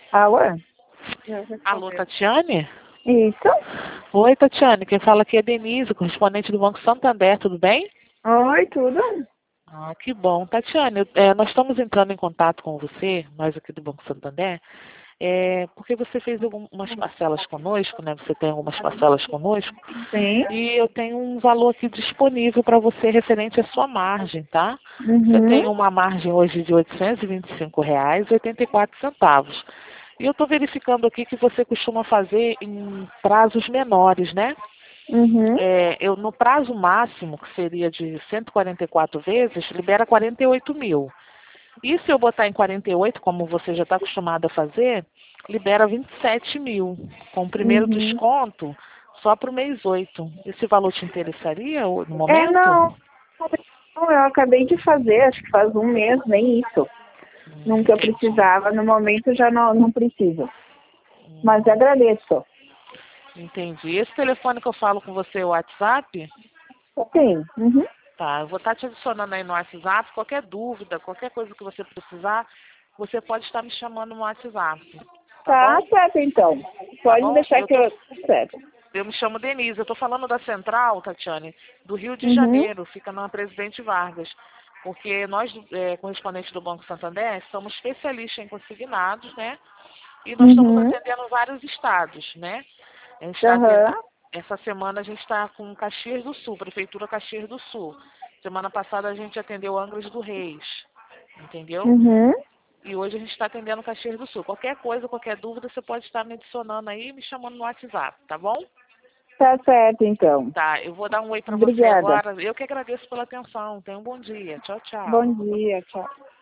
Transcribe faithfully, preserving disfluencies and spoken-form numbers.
Alô? Alô, Tatiane? Isso? Oi, Tatiane. Quem fala aqui é Denise, correspondente do Banco Santander, tudo bem? Oi, tudo? Ah, que bom. Tatiane, eu- é, nós estamos entrando em contato com você, nós aqui do Banco Santander, é, porque você fez algumas parcelas conosco, né? Você tem algumas parcelas conosco, Sim. e eu tenho um valor aqui disponível para você referente à sua margem, tá? Você Uhum. tem uma margem hoje de oitocentos e vinte e cinco reais e oitenta e quatro centavos. E eu estou verificando aqui que você costuma fazer em prazos menores, né? Uhum. É, eu, no prazo máximo, que seria de cento e quarenta e quatro vezes, libera quarenta e oito mil. E se eu botar em quarenta e oito, como você já está acostumado a fazer, libera vinte e sete mil. Com o primeiro Uhum. desconto, só para o mês oito. Esse valor te interessaria no É, momento? não. Não, eu acabei de fazer, acho que faz um mês, nem isso. Hum, Nunca eu entendi. precisava, no momento já não, não preciso. Mas agradeço. Entendi. Esse telefone que eu falo com você é o WhatsApp? Sim. Uhum. Tá, eu vou estar te adicionando aí no WhatsApp. Qualquer dúvida, qualquer coisa que você precisar, você pode estar me chamando no WhatsApp. Tá Tá bom? certo, então. Tá Pode bom? deixar Eu que tô, eu... Certo. eu me chamo Denise. Eu estou falando da Central, Tatiane, do Rio de Uhum. Janeiro. Fica na Presidente Vargas. Porque nós, é, correspondentes do Banco Santander, somos especialistas em consignados, né? E nós estamos Uhum. atendendo vários estados, né? A gente está Aham. atendendo, essa semana a gente está com Caxias do Sul, Prefeitura Caxias do Sul. Semana passada a gente atendeu Angra dos Reis, entendeu? Uhum. E hoje a gente está atendendo Caxias do Sul. Qualquer coisa, qualquer dúvida, você pode estar me adicionando aí e me chamando no WhatsApp, tá bom? Tá certo, então. Tá, eu vou dar um oi para você Obrigada. agora. Eu que agradeço pela atenção. Tenha um bom dia. Tchau, tchau. Bom dia, tchau.